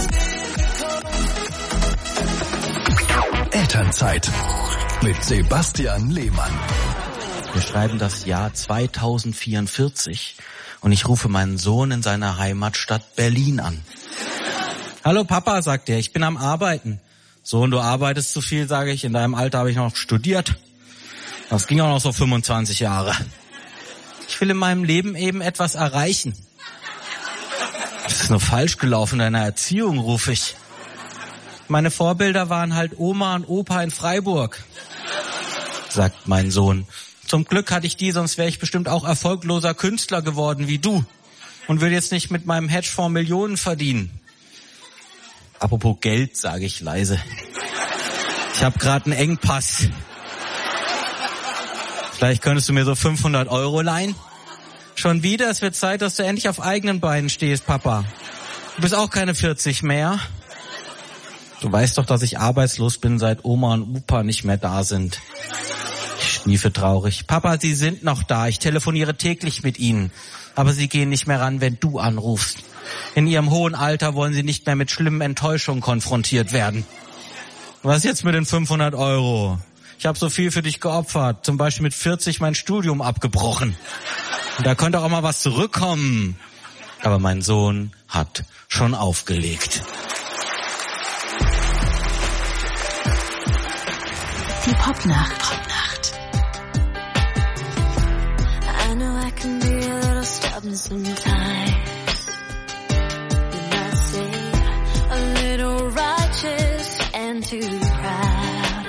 G: cynical.
A: Elternzeit mit Sebastian Lehmann.
M: Wir schreiben das Jahr 2044 und ich rufe meinen Sohn in seiner Heimatstadt Berlin an. Hallo Papa, sagt er, ich bin am Arbeiten. Sohn, du arbeitest zu viel, sage ich. In deinem Alter habe ich noch studiert. Das ging auch noch so 25 Jahre. Ich will in meinem Leben eben etwas erreichen. Das ist nur falsch gelaufen in deiner Erziehung, rufe ich. Meine Vorbilder waren halt Oma und Opa in Freiburg, sagt mein Sohn. Zum Glück hatte ich die, sonst wäre ich bestimmt auch erfolgloser Künstler geworden wie du und würde jetzt nicht mit meinem Hedgefonds Millionen verdienen. Apropos Geld, sage ich leise. Ich habe gerade einen Engpass. Vielleicht könntest du mir so 500 € leihen? Schon wieder? Es wird Zeit, dass du endlich auf eigenen Beinen stehst, Papa. Du bist auch keine 40 mehr. Du weißt doch, dass ich arbeitslos bin, seit Oma und Opa nicht mehr da sind. Ich schniefe traurig. Papa, sie sind noch da. Ich telefoniere täglich mit ihnen. Aber sie gehen nicht mehr ran, wenn du anrufst. In ihrem hohen Alter wollen sie nicht mehr mit schlimmen Enttäuschungen konfrontiert werden. Was jetzt mit den 500 €? Ich habe so viel für dich geopfert. Zum Beispiel mit 40 mein Studium abgebrochen. Und da könnte auch mal was zurückkommen. Aber mein Sohn hat schon aufgelegt.
J: Die Popnacht. I know I can be a little stubborn sometimes. You might say a little righteous and too proud.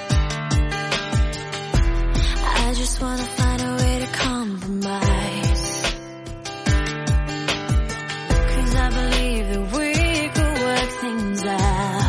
J: I just wanna find a way to compromise. 'Cause I believe that we could work things out.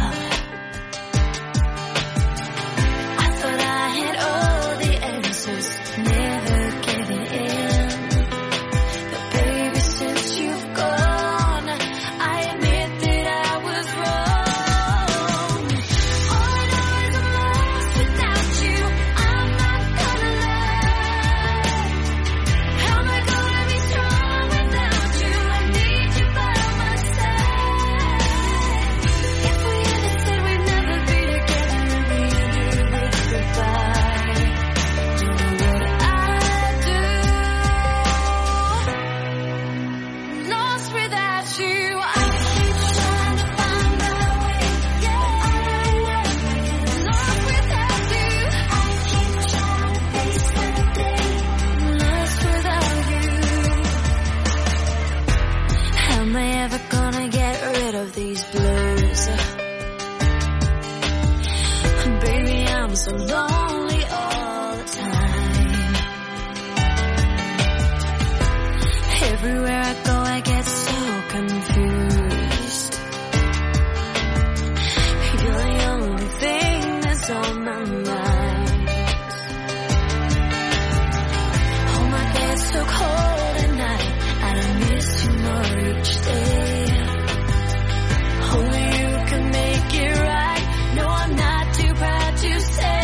J: Everywhere I go, I get so confused. You're the only thing that's on my mind. Oh, my bed's so cold at night. I don't miss you more each day. Only you can make it right. No, I'm not too proud to say.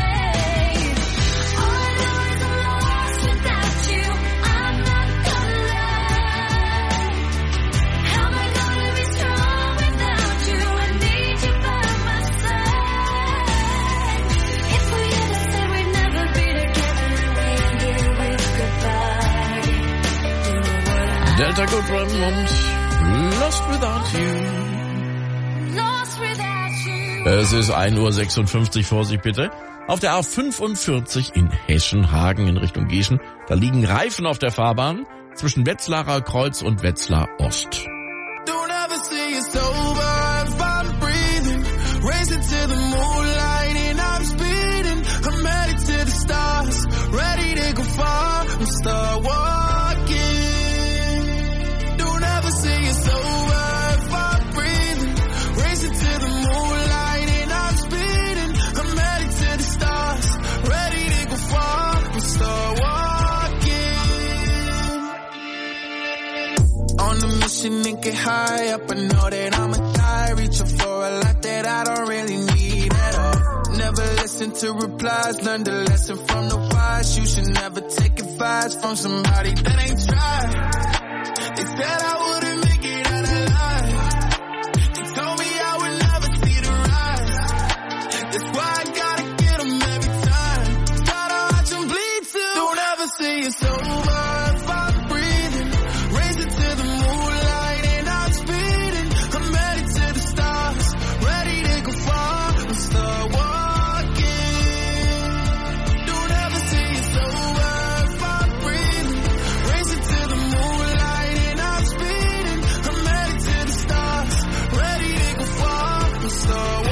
F: Delta Goodrem und Lost Without You.
J: Lost without you.
F: Es ist 1:56 Uhr, Vorsicht bitte. Auf der A45 in Heschenhagen in Richtung Gießen, da liegen Reifen auf der Fahrbahn zwischen Wetzlarer Kreuz und Wetzlar Ost.
G: Don't ever say it's over if I'm breathing. Racing to the moonlight and I'm speeding. I'm headed to the stars, ready to go far and start walking. Don't ever say it's over if I'm breathing. Racing to the moonlight and I'm speeding. I'm headed to the stars, ready to go far and start walking. On the mission and get high up, I know that I'ma die, reaching for a lot that I don't really need at all. Never listen to replies, learn the lesson from the wise. You should never take advice from somebody that ain't tried. They said I wouldn't make it out alive. They told me I would never see the rise. That's why I gotta get them every time. Gotta watch them bleed too. Don't ever say it's over if I'm breathing. Racing to the moonlight and I'm speeding. I'm headed to the stars, ready to go far and start walking. Don't ever say it's over if I'm breathing. Racing to the moonlight and I'm speeding. I'm headed to the stars, ready to go far and start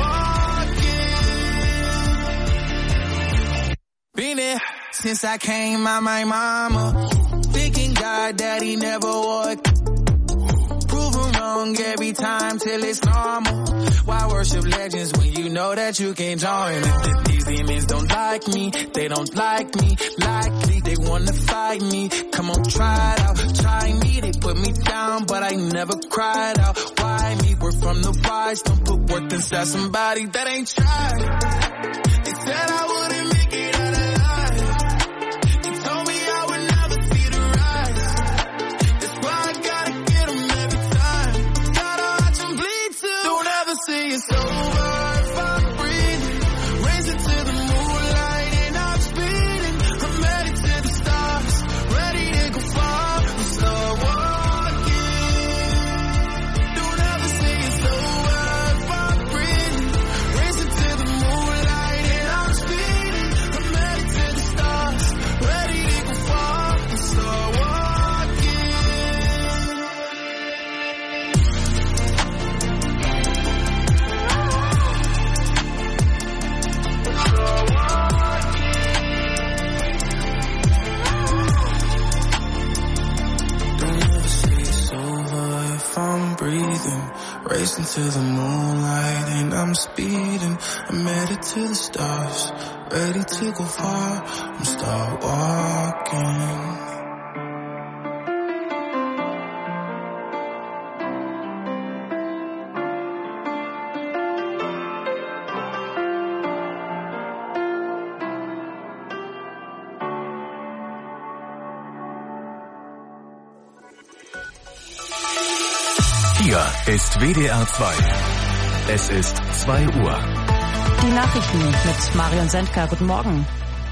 G: walking. Been there since I came out my mama. Thinking God that he never would. Proven wrong every time till it's normal. Why worship legends when you know that you can join? If these demons don't like me, they don't like me. Likely they wanna fight me. Come on, try it out. Try me, they put me down, but I never cried out. Why me? We're from the wise. Don't put worth inside somebody that ain't tried. They said I wouldn't make it out alive. They told me I would never see the rise. That's why I gotta get them every time. Gotta watch them bleed too. Don't ever say it's over if I'm breathing. Racing to the moonlight and I'm speeding. I'm headed to the stars, ready to go far and start walking. Don't ever say it's over if I'm breathing. Racing to the moonlight and I'm speeding. I'm headed to the stars, ready to go far and start walking. Don't ever say it's over if I'm breathing. Racing to the moonlight and I'm speeding. I'm headed to the stars, ready to go far and start walking.
A: Hier ist WDR 2. Es ist 2 Uhr.
B: Die Nachrichten mit Marion Sendker. Guten Morgen.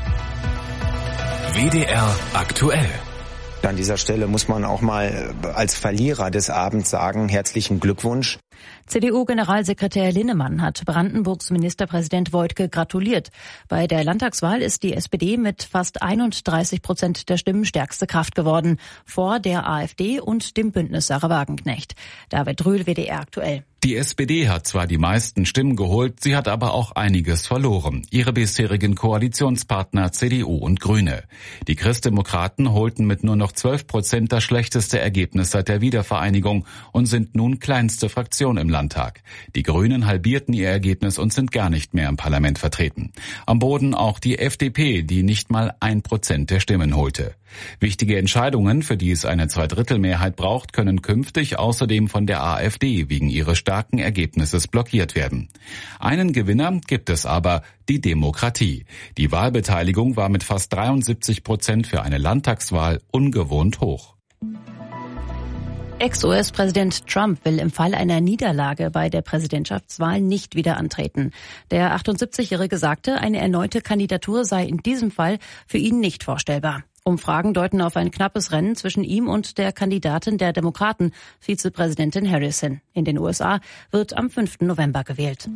A: WDR aktuell.
N: An dieser Stelle muss man auch mal als Verlierer des Abends sagen, herzlichen Glückwunsch.
B: CDU-Generalsekretär Linnemann hat Brandenburgs Ministerpräsident Woidke gratuliert. Bei der Landtagswahl ist die SPD mit fast 31% der Stimmen stärkste Kraft geworden, vor der AfD und dem Bündnis Sarah Wagenknecht. David Rühl, WDR aktuell.
D: Die SPD hat zwar die meisten Stimmen geholt, sie hat aber auch einiges verloren. Ihre bisherigen Koalitionspartner CDU und Grüne. Die Christdemokraten holten mit nur noch 12% das schlechteste Ergebnis seit der Wiedervereinigung und sind nun kleinste Fraktion im Landtag. Die Grünen halbierten ihr Ergebnis und sind gar nicht mehr im Parlament vertreten. Am Boden auch die FDP, die nicht mal 1% der Stimmen holte. Wichtige Entscheidungen, für die es eine Zweidrittelmehrheit braucht, können künftig außerdem von der AfD wegen ihres starken Ergebnisses blockiert werden. Einen Gewinner gibt es aber, die Demokratie. Die Wahlbeteiligung war mit fast 73% für eine Landtagswahl ungewohnt hoch.
B: Ex-US-Präsident Trump will im Fall einer Niederlage bei der Präsidentschaftswahl nicht wieder antreten. Der 78-Jährige sagte, eine erneute Kandidatur sei in diesem Fall für ihn nicht vorstellbar. Umfragen deuten auf ein knappes Rennen zwischen ihm und der Kandidatin der Demokraten, Vizepräsidentin Harris, hin. In den USA wird am 5. November gewählt.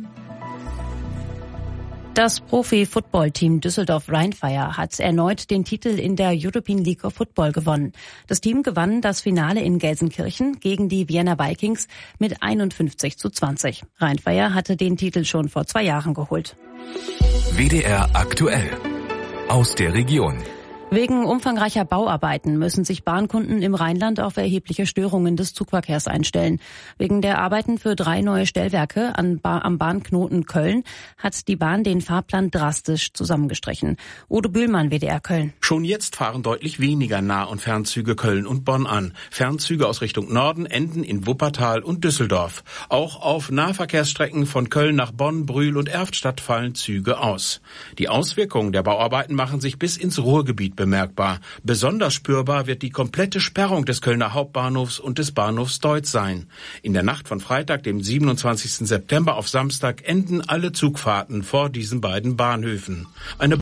B: Das Profi-Football-Team Düsseldorf Rheinfire hat erneut den Titel in der European League of Football gewonnen. Das Team gewann das Finale in Gelsenkirchen gegen die Vienna Vikings mit 51:20. Rheinfire hatte den Titel schon vor 2 Jahren geholt.
A: WDR aktuell. Aus der Region.
B: Wegen umfangreicher Bauarbeiten müssen sich Bahnkunden im Rheinland auf erhebliche Störungen des Zugverkehrs einstellen. Wegen der Arbeiten für 3 neue Stellwerke am Bahnknoten Köln hat die Bahn den Fahrplan drastisch zusammengestrichen. Udo Bühlmann, WDR Köln.
O: Schon jetzt fahren deutlich weniger Nah- und Fernzüge Köln und Bonn an. Fernzüge aus Richtung Norden enden in Wuppertal und Düsseldorf. Auch auf Nahverkehrsstrecken von Köln nach Bonn, Brühl und Erftstadt fallen Züge aus. Die Auswirkungen der Bauarbeiten machen sich bis ins Ruhrgebiet bemerkbar. Besonders spürbar wird die komplette Sperrung des Kölner Hauptbahnhofs und des Bahnhofs Deutz sein. In der Nacht von Freitag, dem 27. September auf Samstag, enden alle Zugfahrten vor diesen beiden Bahnhöfen. Eine